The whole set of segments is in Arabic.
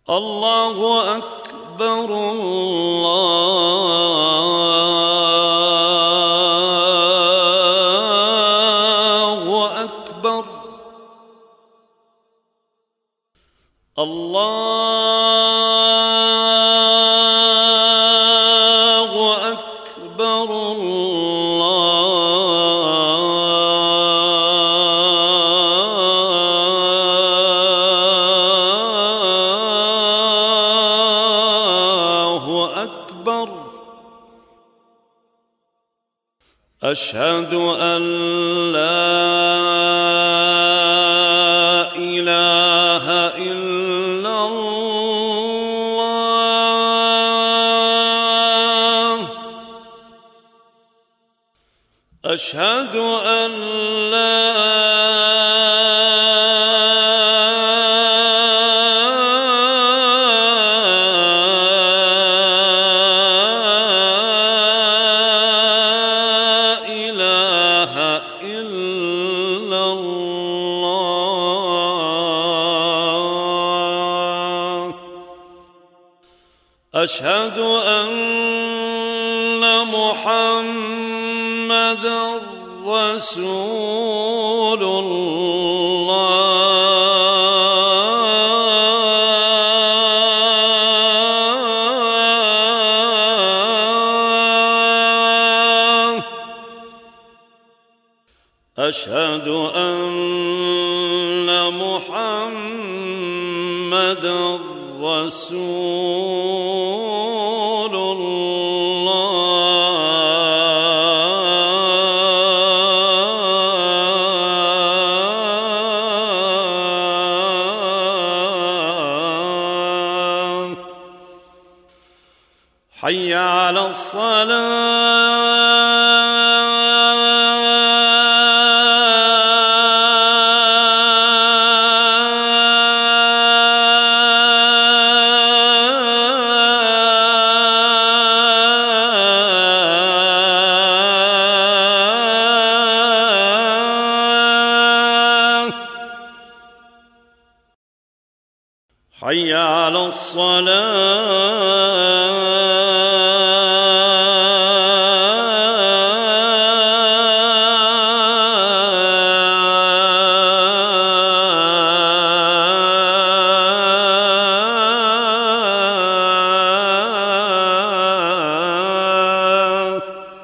الله أكبر الله أكبر الله أكبر الله أكبر. أشهد أن لا إله إلا الله. أشهد أن لا إله إلا الله. أشهد أن محمدًا رسول الله. أشهد أن محمدًا رسول الله. حي على الصلاة. حي على الصلاة.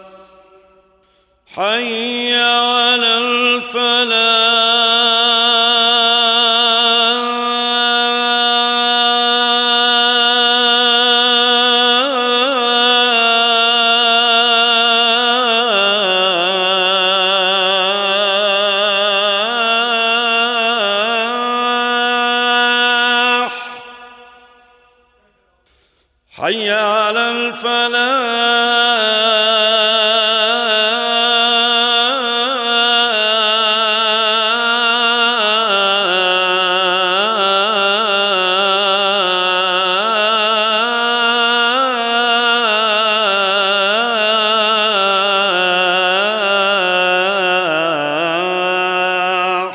حي على الفلاح. حي على الفلاح.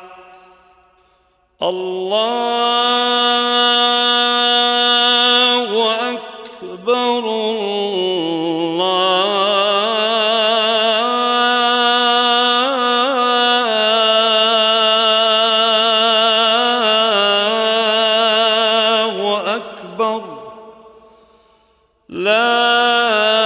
الله أكبر الله أكبر. لا